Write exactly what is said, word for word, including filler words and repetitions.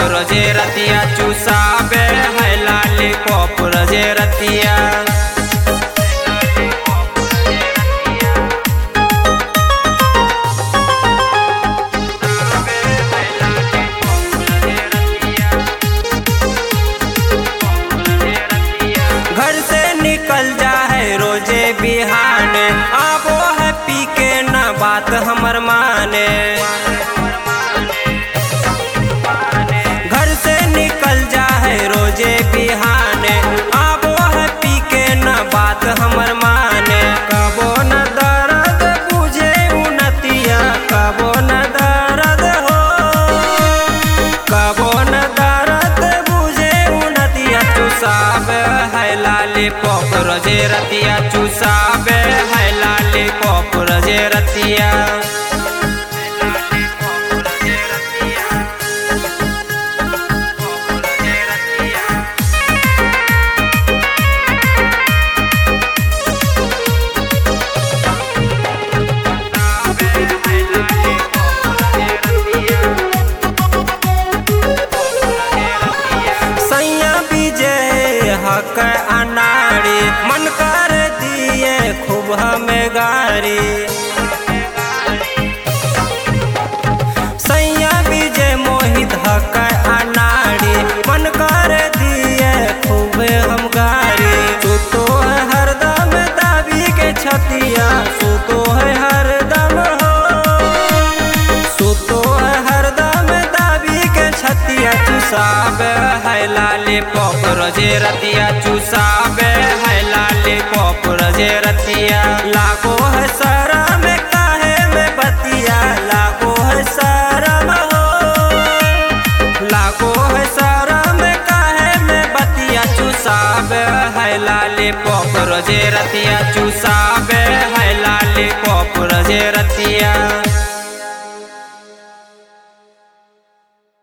रोजे रतिया चूसाबे है लॉलीपॉप रोजे रतिया। घर से निकल जा है रोजे बिहाने, आबो है पी के न बात हमर माने। घर से निकल जा है रोजे बिहाने, आबो है पी के न बात हमर माने। कबो न दर्द बुझे उनतिया, कबो न दर्द हो, कबो न दर्द बुझे उनतिया। चूसाबे है लॉलीपॉप रोजे रतिया, चूसाबे है लॉलीपॉप रोजे रतिया। हक अनाड़ी मन कर दिए खूब हमें गारी। सैया विजय मोहित हक अनाड़ी मन कर दिए खूब हम गारी। सुतो है हरदम दाबी के छतिया, सुतो है हरदम हो, सुतो है हरदम दाबी के छतिया। चूसाबे है लॉलीपॉप रोजे रतिया, चूसाबे है लॉलीपॉप रोजे रतिया। लागो है शरम काहे में बतिया, लागो है शरम हो, लागो है शरम काहे में बतिया। चूसाबे है लॉलीपॉप रोजे रतिया, चूसाबे है लॉलीपॉप रोजे रतिया।